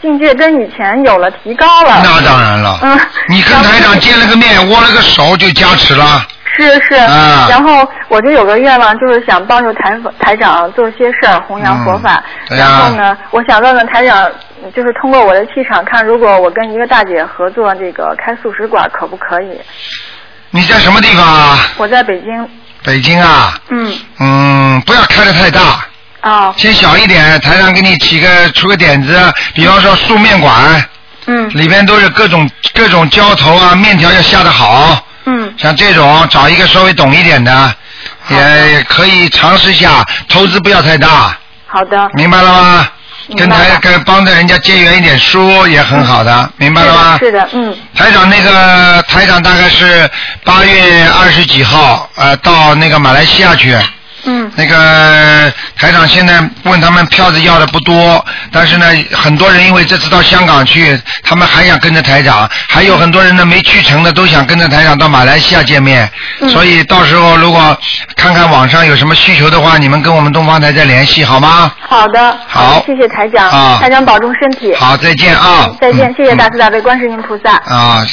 境界跟以前有了提高了。 那当然了。你跟台长见了个面，握了个手就加持了。 是。然后我就有个愿望，就是想帮助台长做些事儿，弘扬佛法。然后呢，我想问问台长，就是通过我的气场看，如果我跟一个大姐合作这个开素食馆，可不可以？ 你在什么地方啊？ 我在北京。 北京啊？不要开得太大。先小一点，台上给你出个点子，比方说素面馆。里边都是各种浇头啊，面条要下得好。像这种找一个稍微懂一点的，也可以尝试一下，投资不要太大。 好的。明白了吗？跟帮着人家结缘一点书也很好的，明白了吗？ 是的。 台长大概是8月20几号到那个马来西亚去。那个台长现在问他们票子要的不多，但是呢，很多人因为这次到香港去，他们还想跟着台长，还有很多人呢没去成的都想跟着台长到马来西亚见面，所以到时候如果看看网上有什么需求的话，你们跟我们东方台再联系好吗？ 好的。好，谢谢台长。台长保重身体。 好，再见啊。 再见，谢谢大慈大悲观世音菩萨。